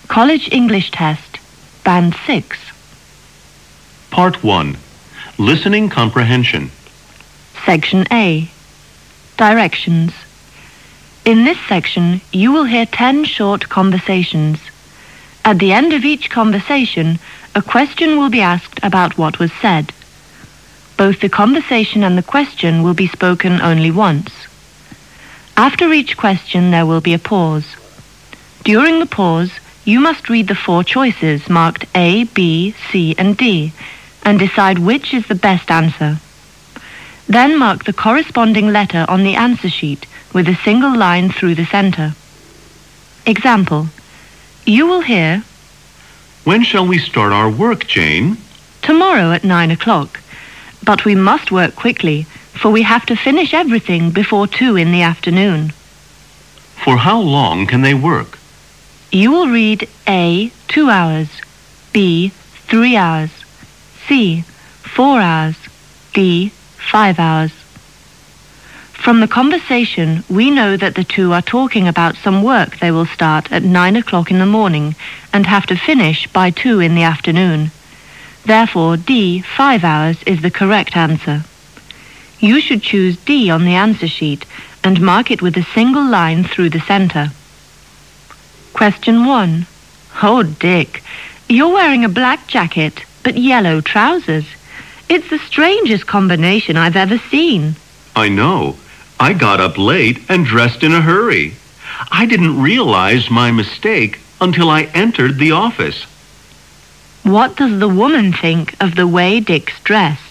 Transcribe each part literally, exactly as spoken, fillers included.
College English Test, Band six. Part one. Listening Comprehension. Section A. Directions. In this section, you will hear ten short conversations. At the end of each conversation, a question will be asked about what was said. Both the conversation and the question will be spoken only once. After each question, there will be a pause. During the pause, you must read the four choices marked A, B, C, and D, and decide which is the best answer. Then mark the corresponding letter on the answer sheet with a single line through the center. Example. You will hear, When shall we start our work, Jane? tomorrow at nine o'clock. But we must work quickly, for we have to finish everything before two in the afternoon. For how long can they work? You will read A, two hours, B, three hours, C, four hours, D, five hours. From the conversation, we know that the two are talking about some work they will start at nine o'clock in the morning and have to finish by two in the afternoon. Therefore, D, five hours, is the correct answer. You should choose D on the answer sheet and mark it with a single line through the center. Question one. Oh, Dick, you're wearing a black jacket but yellow trousers. It's the strangest combination I've ever seen. I know. I got up late and dressed in a hurry. I didn't realize my mistake until I entered the office. What does the woman think of the way Dick's dressed?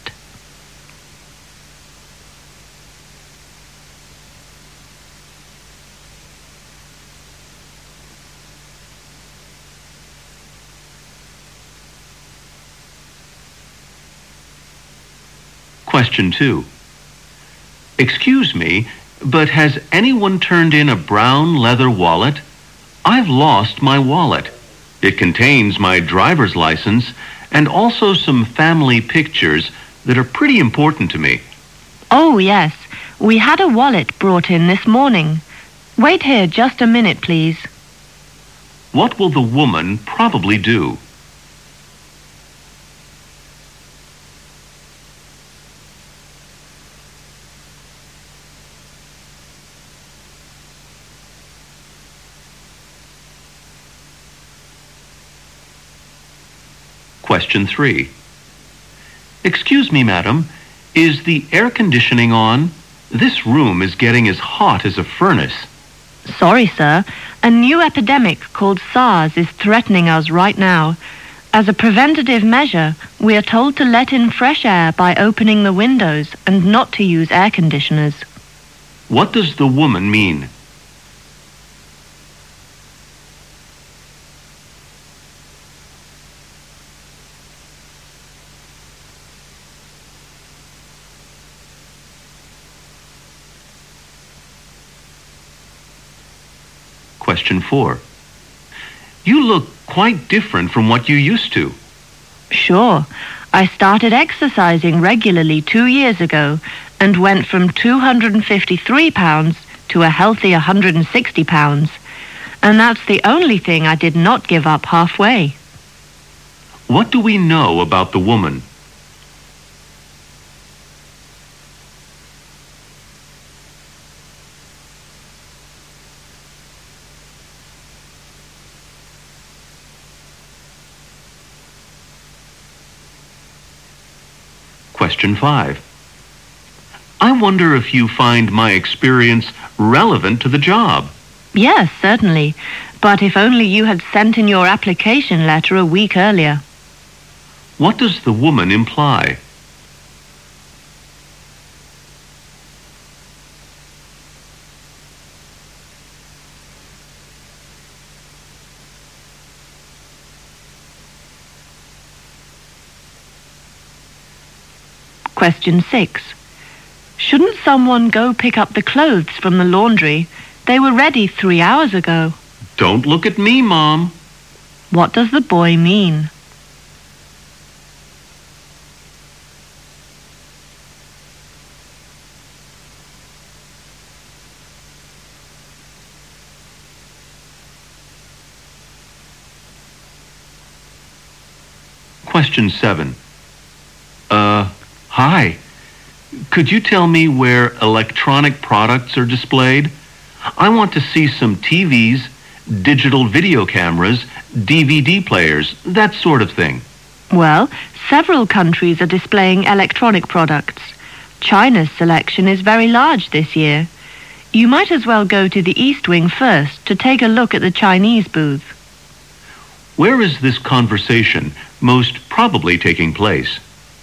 Question two. Excuse me, but has anyone turned in a brown leather wallet? I've lost my wallet. It contains my driver's license and also some family pictures that are pretty important to me. Oh, yes. We had a wallet brought in this morning. Wait here just a minute, please. What will the woman probably do? Question three. Excuse me, madam, is the air conditioning on? This room is getting as hot as a furnace. Sorry, sir. A new epidemic called SARS is threatening us right now. As a preventative measure, we are told to let in fresh air by opening the windows and not to use air conditioners. What does the woman mean? Question four. You look quite different from what you used to. Sure. I started exercising regularly two years ago and went from two hundred fifty-three pounds to a healthy one hundred sixty pounds. And that's the only thing I did not give up halfway. What do we know about the woman? Question five. I wonder if you find my experience relevant to the job. Yes, certainly. But if only you had sent in your application letter a week earlier. What does the woman imply? Question six. Shouldn't someone go pick up the clothes from the laundry? They were ready three hours ago. Don't look at me, Mom. What does the boy mean? Question seven. Uh, hi. Could you tell me where electronic products are displayed? I want to see some T Vs, digital video cameras, D V D players, that sort of thing. Well, several countries are displaying electronic products. China's selection is very large this year. You might as well go to the East Wing first to take a look at the Chinese booth. Where is this conversation most probably taking place?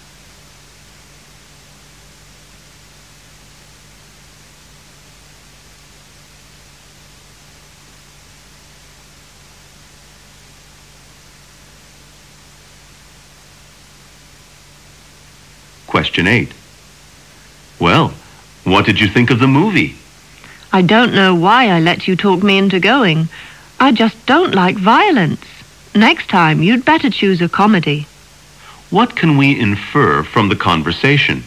Question eight. Well, what did you think of the movie? I don't know why I let you talk me into going. I just don't like violence. Next time, you'd better choose a comedy. What can we infer from the conversation?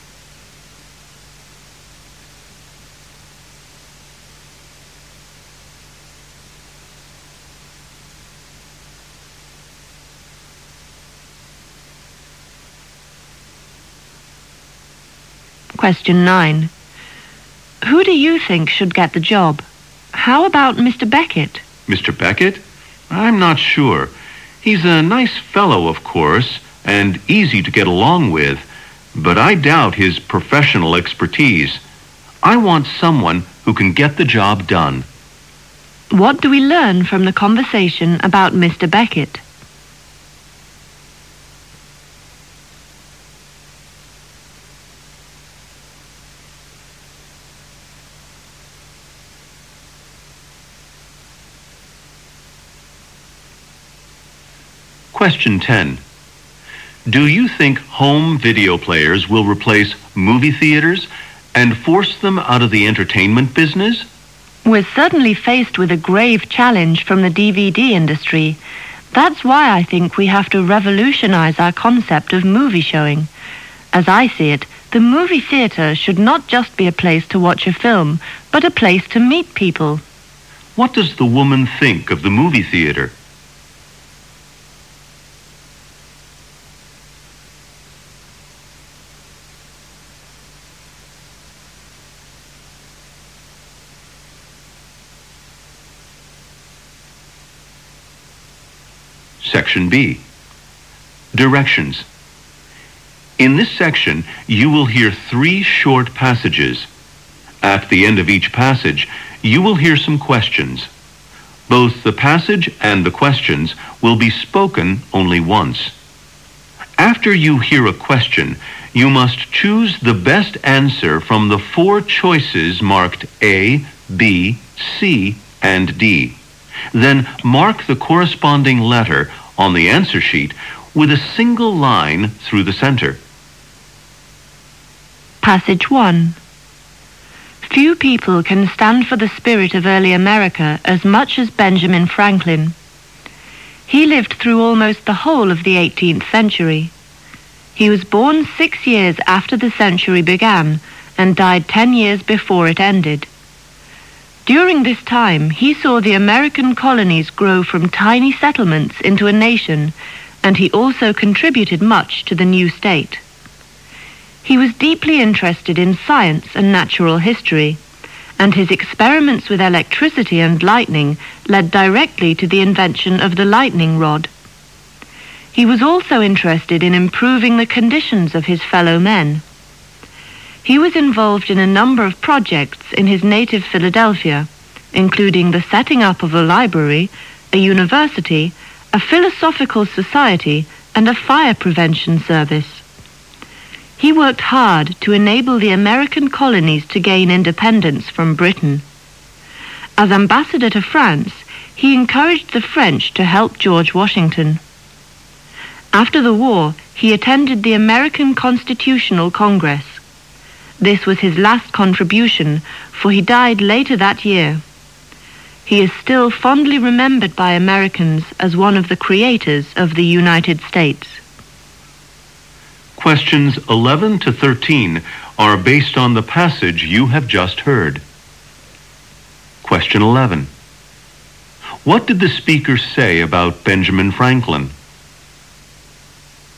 Question nine. Who do you think should get the job? How about Mister Beckett? Mister Beckett? I'm not sure. He's a nice fellow, of course, and easy to get along with, but I doubt his professional expertise. I want someone who can get the job done. What do we learn from the conversation about Mister Beckett? Question ten. Do you think home video players will replace movie theaters and force them out of the entertainment business? We're certainly faced with a grave challenge from the D V D industry. That's why I think we have to revolutionize our concept of movie showing. As I see it, the movie theater should not just be a place to watch a film, but a place to meet people. What does the woman think of the movie theater? Section B. Directions. In this section, you will hear three short passages. At the end of each passage, you will hear some questions. Both the passage and the questions will be spoken only once. After you hear a question, you must choose the best answer from the four choices marked A, B, C, and D. Then mark the corresponding letter on the answer sheet with a single line through the center. Passage one. Few people can stand for the spirit of early America as much as Benjamin Franklin. He lived through almost the whole of the eighteenth century. He was born six years after the century began and died ten years before it ended. During this time, he saw the American colonies grow from tiny settlements into a nation, and he also contributed much to the new state. He was deeply interested in science and natural history, and his experiments with electricity and lightning led directly to the invention of the lightning rod. He was also interested in improving the conditions of his fellow men. He was involved in a number of projects in his native Philadelphia, including the setting up of a library, a university, a philosophical society, and a fire prevention service. He worked hard to enable the American colonies to gain independence from Britain. As ambassador to France, he encouraged the French to help George Washington. After the war, he attended the American Constitutional Congress. This was his last contribution, for he died later that year. He is still fondly remembered by Americans as one of the creators of the United States. Questions eleven to thirteen are based on the passage you have just heard. Question eleven. What did the speaker say about Benjamin Franklin?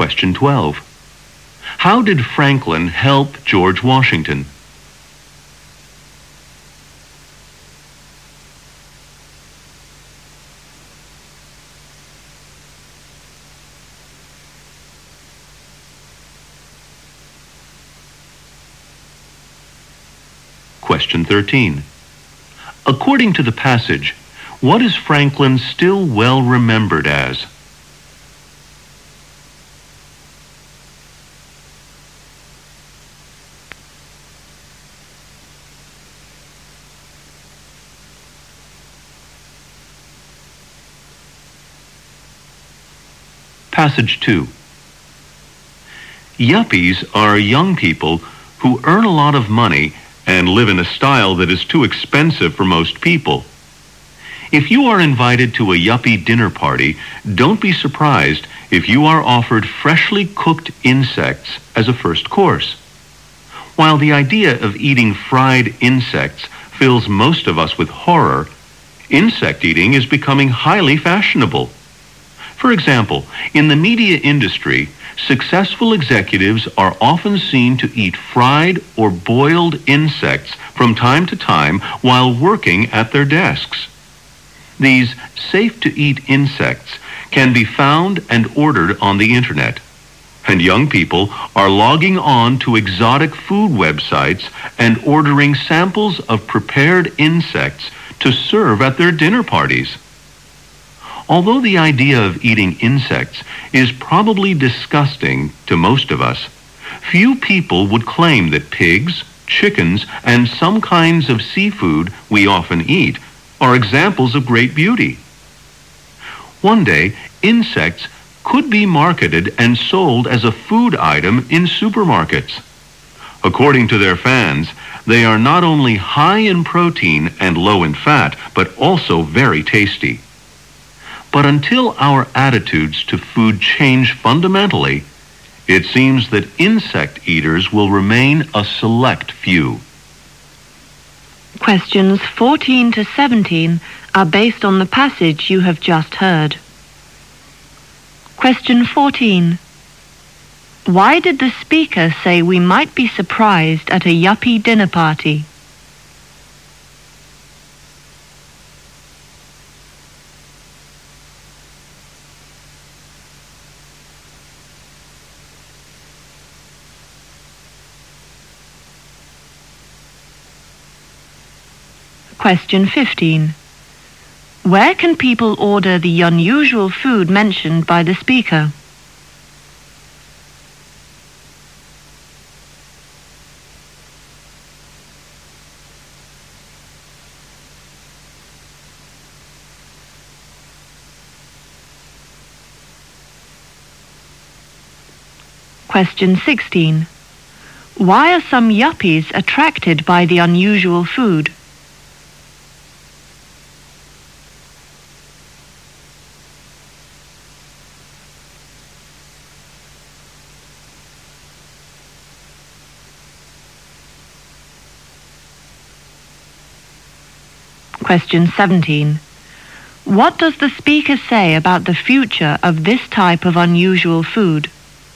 Question twelve. How did Franklin help George Washington? Question thirteen. According to the passage, what is Franklin still well remembered as? Passage two. Yuppies are young people who earn a lot of money and live in a style that is too expensive for most people. If you are invited to a yuppie dinner party, don't be surprised if you are offered freshly cooked insects as a first course. While the idea of eating fried insects fills most of us with horror, insect eating is becoming highly fashionable. For example, in the media industry, successful executives are often seen to eat fried or boiled insects from time to time while working at their desks. These safe-to-eat insects can be found and ordered on the internet, and young people are logging on to exotic food websites and ordering samples of prepared insects to serve at their dinner parties. Although the idea of eating insects is probably disgusting to most of us, few people would claim that pigs, chickens, and some kinds of seafood we often eat are examples of great beauty. One day, insects could be marketed and sold as a food item in supermarkets. According to their fans, they are not only high in protein and low in fat, but also very tasty. But until our attitudes to food change fundamentally, it seems that insect eaters will remain a select few. Questions fourteen to seventeen are based on the passage you have just heard. Question fourteen. Why did the speaker say we might be surprised at a yuppie dinner party? Question fifteen. Where can people order the unusual food mentioned by the speaker? Question sixteen. Why are some yuppies attracted by the unusual food? Question seventeen. What does the speaker say about the future of this type of unusual food?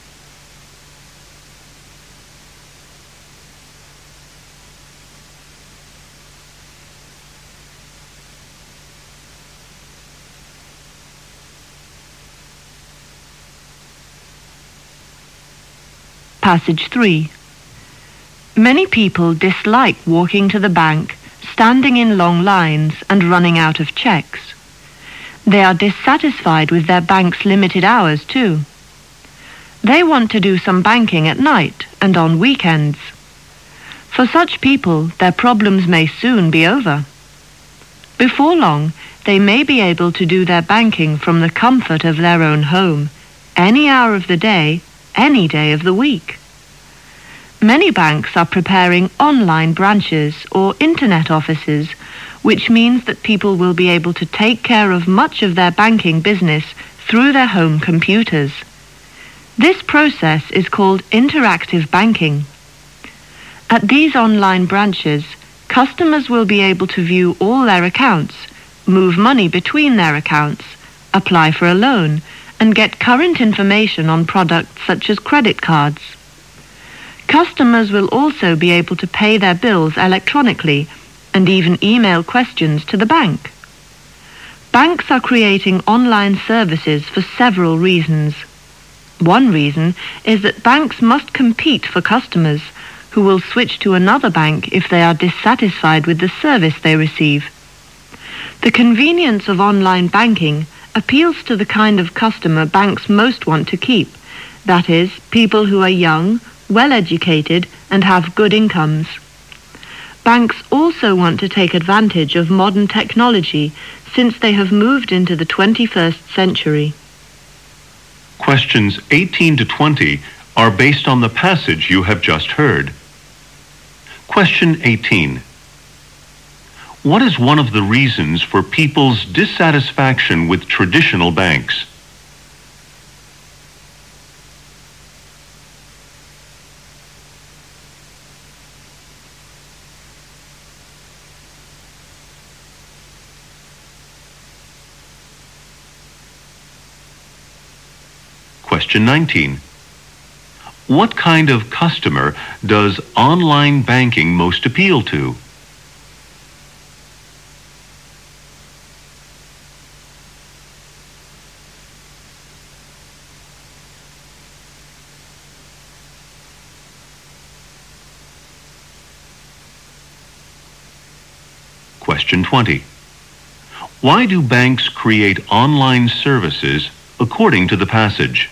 Passage three. Many people dislike walking to the bank, standing in long lines and running out of checks. They are dissatisfied with their bank's limited hours too. They want to do some banking at night and on weekends. For such people, their problems may soon be over. Before long, they may be able to do their banking from the comfort of their own home, any hour of the day, any day of the week. Many banks are preparing online branches or internet offices, which means that people will be able to take care of much of their banking business through their home computers. This process is called interactive banking. At these online branches, customers will be able to view all their accounts, move money between their accounts, apply for a loan, and get current information on products such as credit cards. Customers will also be able to pay their bills electronically and even email questions to the bank. Banks are creating online services for several reasons. One reason is that banks must compete for customers who will switch to another bank if they are dissatisfied with the service they receive. The convenience of online banking appeals to the kind of customer banks most want to keep, that is, people who are young, well-educated, and have good incomes. Banks also want to take advantage of modern technology since they have moved into the twenty-first century. Questions eighteen to twenty are based on the passage you have just heard. Question eighteen. What is one of the reasons for people's dissatisfaction with traditional banks? Question nineteen. What kind of customer does online banking most appeal to? Question twenty. Why do banks create online services according to the passage?